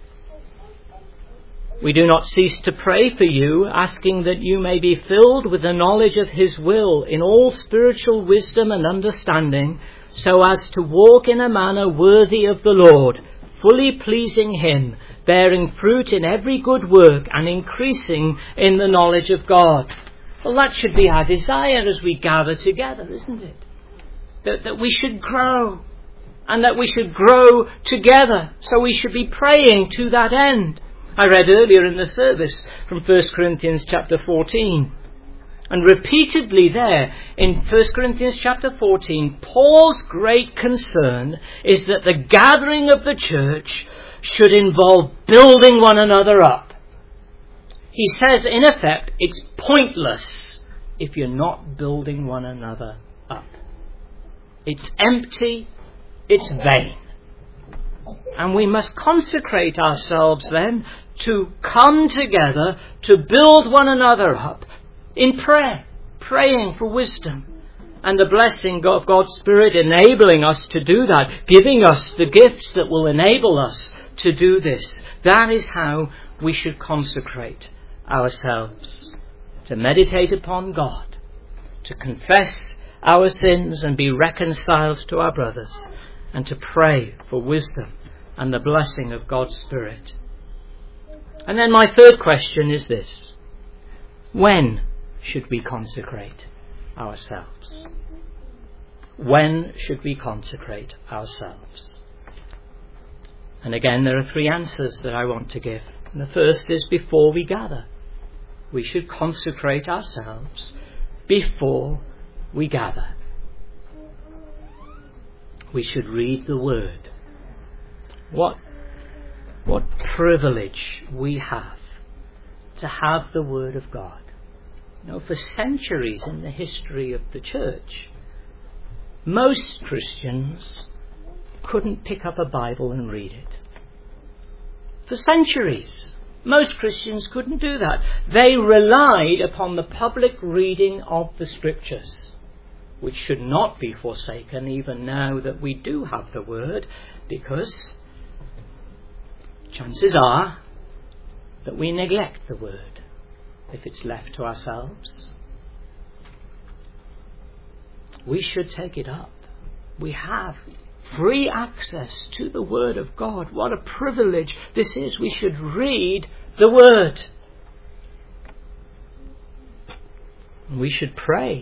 we do not cease to pray for you, asking that you may be filled with the knowledge of His will in all spiritual wisdom and understanding, so as to walk in a manner worthy of the Lord, fully pleasing Him, bearing fruit in every good work and increasing in the knowledge of God. Well, that should be our desire as we gather together, isn't it? That, that we should grow, and that we should grow together. So we should be praying to that end. I read earlier in the service from First Corinthians chapter fourteen. And repeatedly there in First Corinthians chapter fourteen, Paul's great concern is that the gathering of the church should involve building one another up. He says, in effect, it's pointless if you're not building one another up. It's empty, it's vain. And we must consecrate ourselves then to come together to build one another up in prayer, praying for wisdom and the blessing of God's Spirit enabling us to do that, giving us the gifts that will enable us to do this. That is how we should consecrate ourselves, to meditate upon God, to confess our sins and be reconciled to our brothers, and to pray for wisdom and the blessing of God's Spirit. And then my third question is this: when should we consecrate ourselves? When should we consecrate ourselves? And again, there are three answers that I want to give. And the first is before we gather. We should consecrate ourselves before we gather. We should read the Word. What, what privilege we have to have the Word of God. You know, for centuries in the history of the church, most Christians couldn't pick up a Bible and read it. For centuries, most Christians couldn't do that. They relied upon the public reading of the Scriptures, which should not be forsaken even now that we do have the Word, because chances are that we neglect the Word if it's left to ourselves. We should take it up. We have free access to the Word of God. What a privilege this is. We should read the Word. We should pray.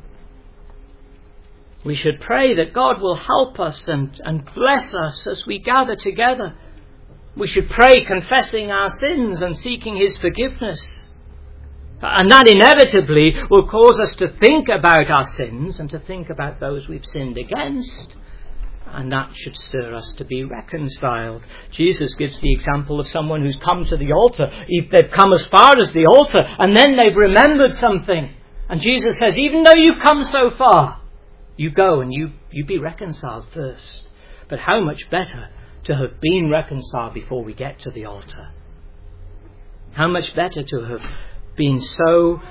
We should pray that God will help us and, and bless us as we gather together. We should pray confessing our sins and seeking His forgiveness. And that inevitably will cause us to think about our sins and to think about those we've sinned against. And that should stir us to be reconciled. Jesus gives the example of someone who's come to the altar. They've come as far as the altar and then they've remembered something. And Jesus says, even though you've come so far, you go and you, you be reconciled first. But how much better to have been reconciled before we get to the altar. How much better to have been so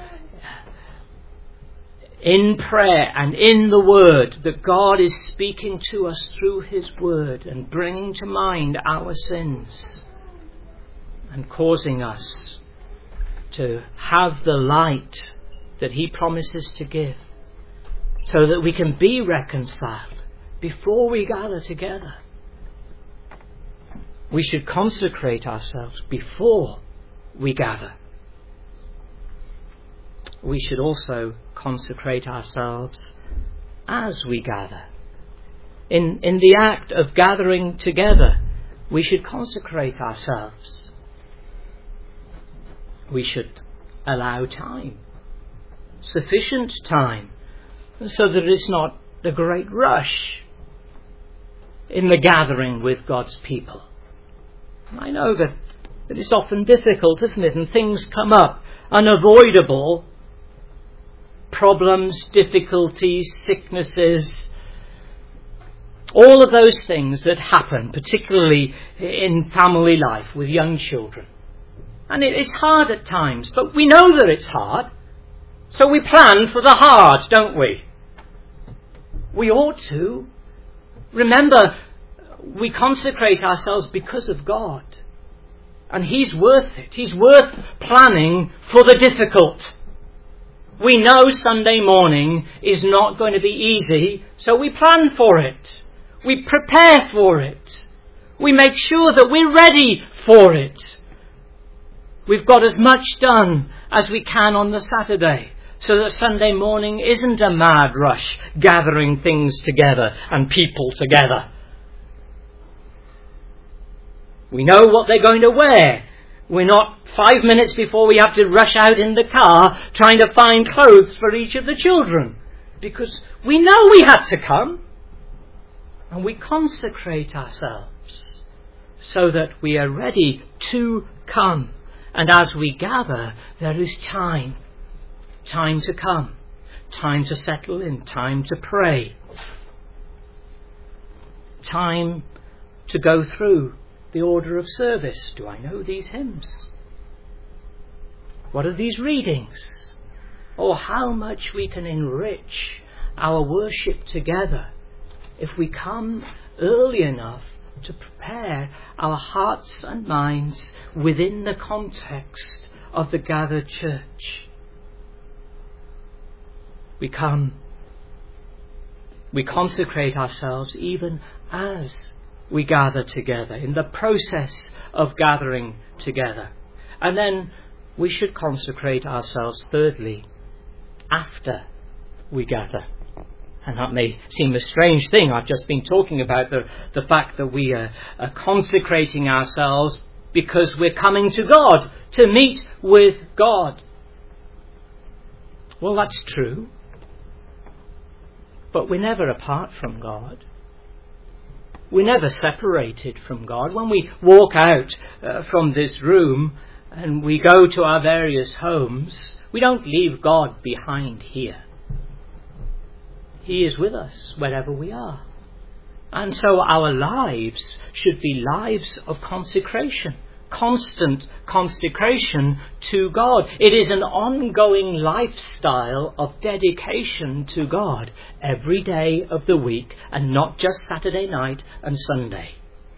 in prayer and in the Word that God is speaking to us through His Word and bringing to mind our sins and causing us to have the light that He promises to give, so that we can be reconciled before we gather together. We should consecrate ourselves before we gather. We should also consecrate ourselves as we gather. In, in the act of gathering together, we should consecrate ourselves. We should allow time, sufficient time, so that it's not a great rush in the gathering with God's people. I know that, that it's often difficult, isn't it? And things come up, unavoidable problems, difficulties, sicknesses, all of those things that happen, particularly in family life with young children. And it, it's hard at times, but we know that it's hard. So we plan for the hard, don't we? We ought to. Remember, we consecrate ourselves because of God. And He's worth it. He's worth planning for the difficult. We know Sunday morning is not going to be easy, so we plan for it. We prepare for it. We make sure that we're ready for it. We've got as much done as we can on the Saturday, so that Sunday morning isn't a mad rush gathering things together and people together. We know what they're going to wear. We're not five minutes before we have to rush out in the car trying to find clothes for each of the children, because we know we had to come. And we consecrate ourselves so that we are ready to come. And as we gather, there is time, time to come, time to settle in, time to pray, time to go through the order of service. Do I know these hymns? What are these readings? Oh, how much we can enrich our worship together if we come early enough to prepare our hearts and minds within the context of the gathered church. We come, we consecrate ourselves even as we gather together, in the process of gathering together. And then we should consecrate ourselves, thirdly, after we gather. And that may seem a strange thing. I've just been talking about the, the fact that we are, are consecrating ourselves because we're coming to God, to meet with God. Well, that's true. But we're never apart from God. We're never separated from God. When we walk out uh, from this room and we go to our various homes, we don't leave God behind here. He is with us wherever we are. And so our lives should be lives of consecration, constant consecration to God. It is an ongoing lifestyle of dedication to God every day of the week, and not just Saturday night and Sunday.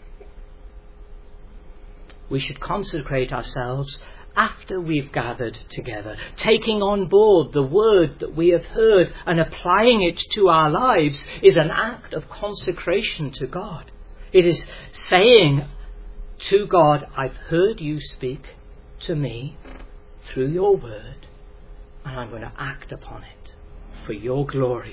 We should consecrate ourselves after we've gathered together, taking on board the word that we have heard and applying it to our lives is an act of consecration to God. It is saying to God, I've heard you speak to me through your word, and I'm going to act upon it for your glory.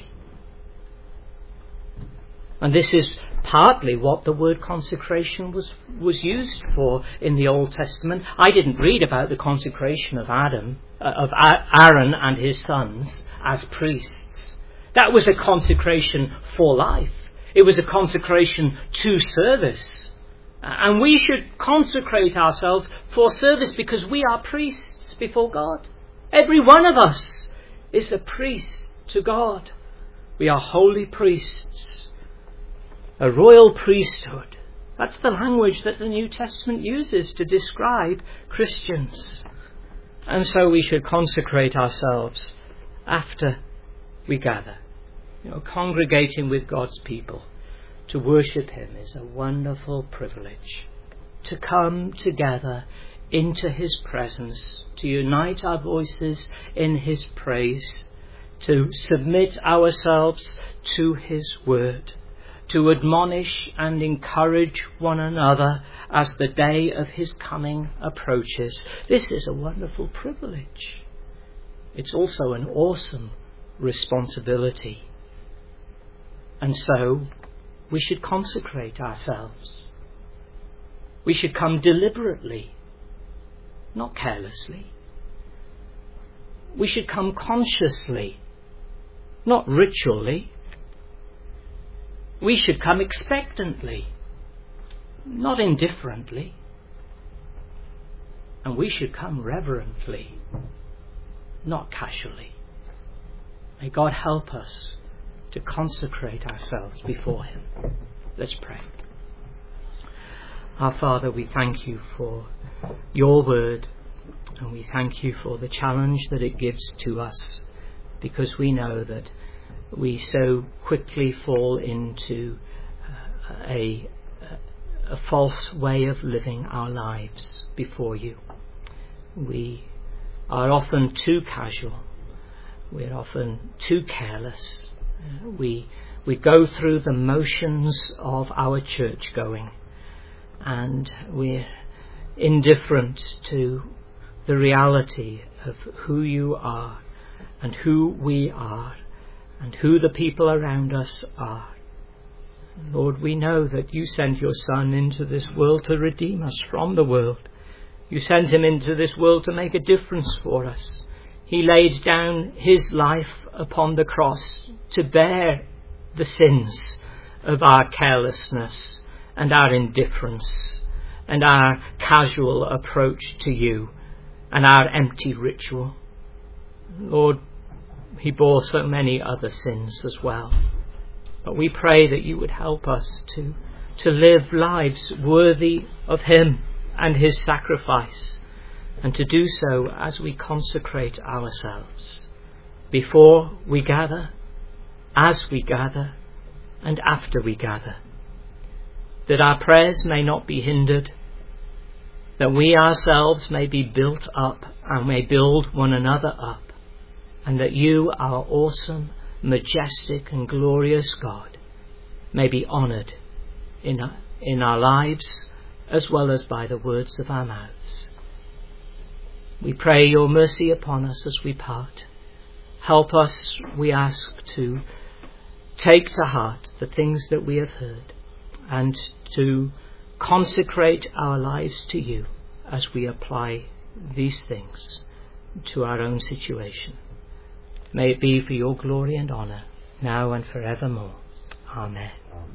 And this is partly what the word consecration was, was used for in the Old Testament. I didn't read about the consecration of Adam, uh, of Aaron and his sons as priests. That was a consecration for life. It was a consecration to service. And we should consecrate ourselves for service because we are priests before God. Every one of us is a priest to God. We are holy priests. A royal priesthood. That's the language that the New Testament uses to describe Christians. And so we should consecrate ourselves after we gather. You know, congregating with God's people to worship Him is a wonderful privilege. To come together into His presence, to unite our voices in His praise, to submit ourselves to His word, to admonish and encourage one another as the day of His coming approaches. This is a wonderful privilege. It's also an awesome responsibility. And so we should consecrate ourselves. We should come deliberately, not carelessly. We should come consciously, not ritually. We should come expectantly, not indifferently. And we should come reverently, not casually. May God help us to consecrate ourselves before Him. Let's pray. Our Father, we thank you for your word, and we thank you for the challenge that it gives to us, because we know that we so quickly fall into uh, a, a false way of living our lives before you. We are often too casual. We're often too careless. Uh, we we go through the motions of our church going, and we're indifferent to the reality of who you are and who we are and who the people around us are. Lord, we know that you sent your Son into this world to redeem us from the world. You sent him into this world to make a difference for us. He laid down his life upon the cross to bear the sins of our carelessness and our indifference and our casual approach to you and our empty ritual. Lord, he bore so many other sins as well. But we pray that you would help us to, to live lives worthy of him and his sacrifice, and to do so as we consecrate ourselves before we gather, as we gather, and after we gather, that our prayers may not be hindered, that we ourselves may be built up and may build one another up, and that you, our awesome, majestic and glorious God, may be honoured in, in our lives as well as by the words of our mouths. We pray your mercy upon us as we part. Help us, we ask, to take to heart the things that we have heard and to consecrate our lives to you as we apply these things to our own situation. May it be for your glory and honour, now and forevermore. Amen.